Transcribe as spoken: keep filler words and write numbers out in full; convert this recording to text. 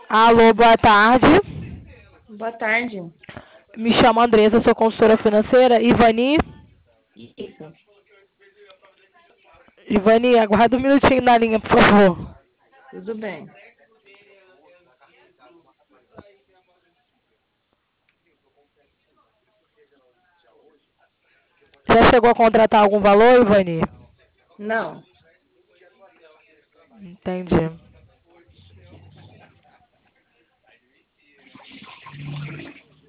Alô, boa tarde. Boa tarde. Me chamo Andressa, sou consultora financeira. Ivani? Isso. Ivani, aguarda um minutinho na linha, por favor. Tudo bem. Já chegou a contratar algum valor, Ivani? Não. Entendi.